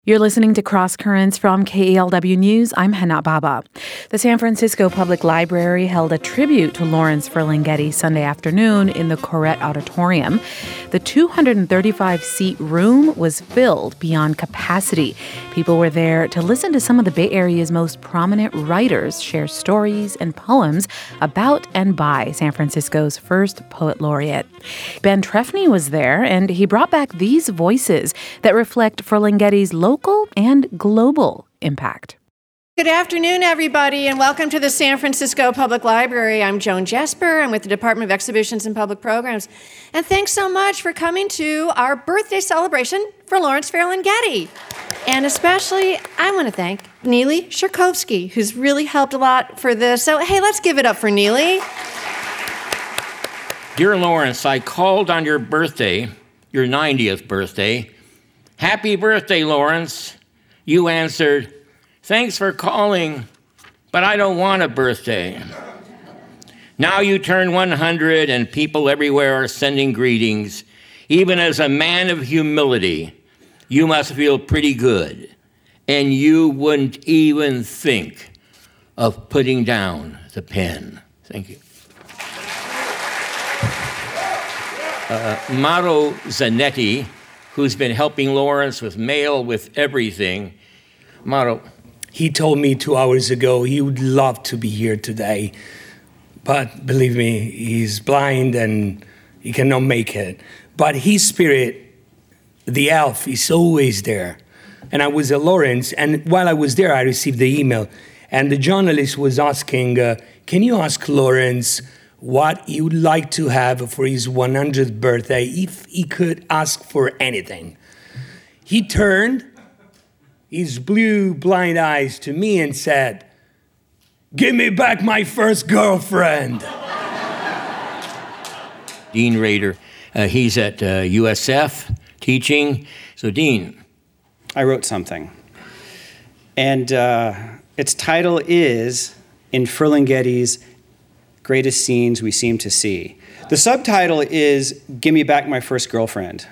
You're listening to Cross Currents from KALW News. I'm Hana Baba. The San Francisco Public Library held a tribute to Lawrence Ferlinghetti Sunday afternoon in the Koret Auditorium. The 235-seat room was filled beyond capacity. People were there to listen to some of the Bay Area's most prominent writers share stories and poems about and by San Francisco's first poet laureate. Ben Trefny was there, and he brought back these voices that reflect Ferlinghetti's local and global impact. Good afternoon, everybody, and welcome to the San Francisco Public Library. I'm Joan Jesper. I'm with the Department of Exhibitions and Public Programs. And thanks so much for coming to our birthday celebration for Lawrence Ferlinghetti. And especially, I want to thank Neely Sherkovsky, who's really helped a lot for this. So, hey, let's give it up for Neely. Dear Lawrence, I called on your birthday, your 90th birthday. Happy birthday, Lawrence. You answered, thanks for calling, but I don't want a birthday. Now you turn 100 and people everywhere are sending greetings. Even as a man of humility, you must feel pretty good. And you wouldn't even think of putting down the pen. Thank you. Mauro Zanetti, who's been helping Lawrence with mail, with everything. Mauro. He told me 2 hours ago he would love to be here today. But believe me, he's blind and he cannot make it. But his spirit, the elf, is always there. And I was at Lawrence, and while I was there, I received the email. And the journalist was asking, can you ask Lawrence what he would like to have for his 100th birthday if he could ask for anything? He turned his blue blind eyes to me and said, give me back my first girlfriend. Dean Rader, he's at USF teaching. So Dean. I wrote something. And its title is In Ferlinghetti's Greatest Scenes We Seem to See. The subtitle is Give Me Back My First Girlfriend.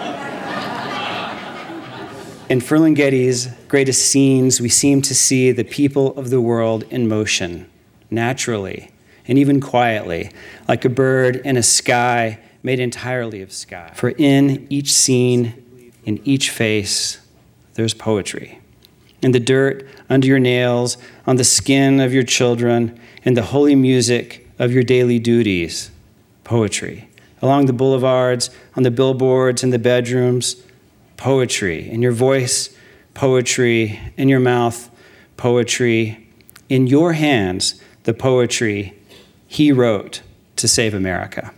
In Ferlinghetti's greatest scenes, we seem to see the people of the world in motion, naturally, and even quietly, like a bird in a sky made entirely of sky. For in each scene, in each face, there's poetry. In the dirt under your nails, on the skin of your children, in the holy music of your daily duties, poetry. Along the boulevards, on the billboards, in the bedrooms, poetry. In your voice, poetry. In your mouth, poetry. In your hands, the poetry he wrote to save America.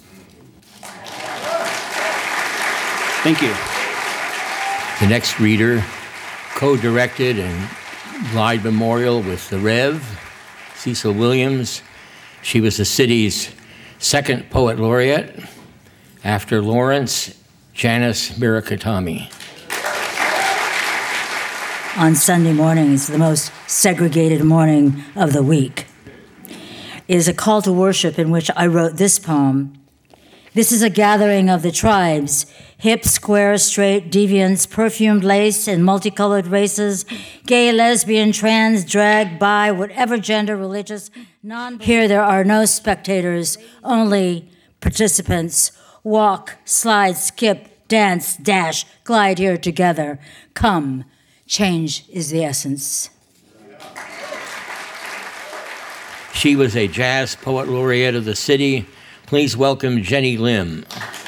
Thank you. The next reader, co-directed and live memorial with the Rev, Cecil Williams. She was the city's second poet laureate after Lawrence, Janice Mirakatami. On Sunday mornings, the most segregated morning of the week, is a call to worship in which I wrote this poem. This is a gathering of the tribes, hip, square, straight, deviants, perfumed lace in multicolored races, gay, lesbian, trans, drag, bi, whatever gender, religious, Here there are no spectators, only participants. Walk, slide, skip, dance, dash, glide here together. Come, change is the essence. She was a jazz poet laureate of the city. Please welcome Jenny Lim.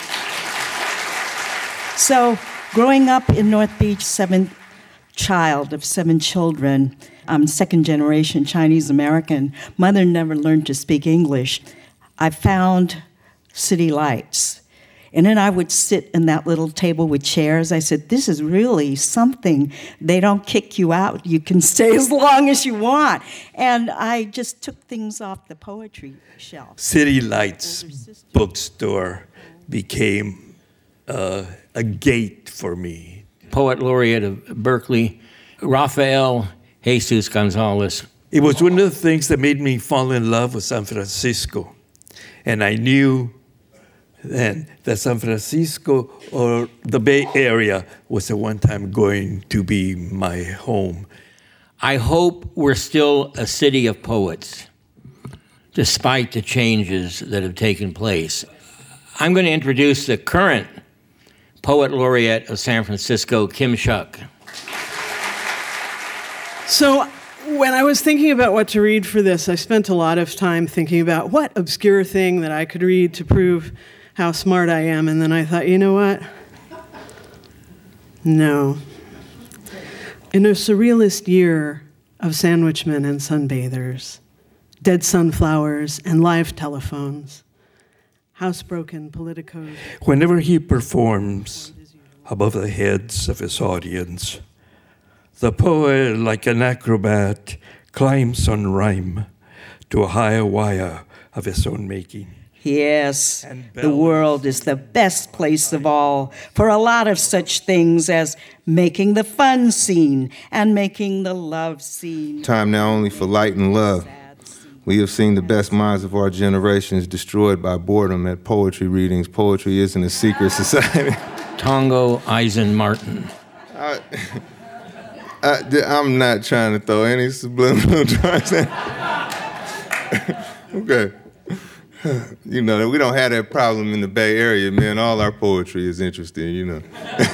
So, growing up in North Beach, seventh child of 7 children, I'm second generation Chinese American. Mother never learned to speak English. I found City Lights. And then I would sit in that little table with chairs. I said, this is really something. They don't kick you out. You can stay as long as you want. And I just took things off the poetry shelf. City Lights bookstore became a gate for me. Poet laureate of Berkeley, Rafael Jesus Gonzalez. It was one of the things that made me fall in love with San Francisco. And I knew then that San Francisco or the Bay Area was at one time going to be my home. I hope we're still a city of poets, despite the changes that have taken place. I'm going to introduce the current Poet Laureate of San Francisco, Kim Shuck. So when I was thinking about what to read for this, I spent a lot of time thinking about what obscure thing that I could read to prove how smart I am. And then I thought, you know what? No. In a surrealist year of sandwichmen and sunbathers, dead sunflowers and live telephones, housebroken politicos. Whenever he performs above the heads of his audience, the poet, like an acrobat, climbs on rhyme to a higher wire of his own making. Yes, the world is the best place of all for a lot of such things as making the fun scene and making the love scene. Time now only for light and love. We have seen the best minds of our generations destroyed by boredom at poetry readings. Poetry isn't a secret society. Tongo Eisen Martin. I'm not trying to throw any subliminal drugs in. Okay. You know, we don't have that problem in the Bay Area, man. All our poetry is interesting, you know.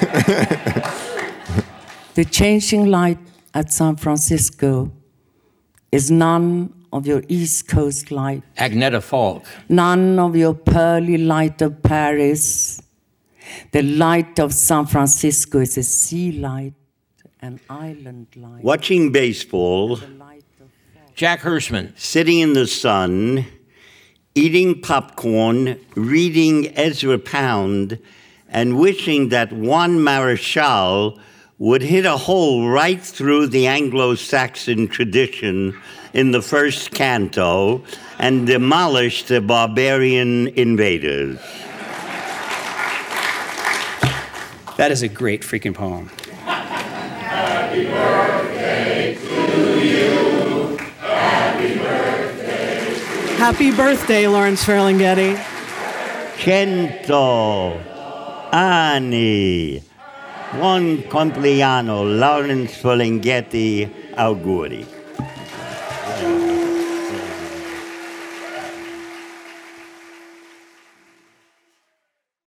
The changing light at San Francisco is none of your East Coast light. Agneta Falk. None of your pearly light of Paris. The light of San Francisco is a sea light, an island light. Watching baseball, Jack Hirschman. Sitting in the sun, eating popcorn, reading Ezra Pound, and wishing that Juan Marichal would hit a hole right through the Anglo-Saxon tradition in the first canto and demolish the barbarian invaders. That is a great freaking poem. Happy birthday to you. Happy birthday to you. Happy birthday, Lawrence Ferlinghetti. 100 anni. Buon compleanno, Lawrence Ferlinghetti. Auguri.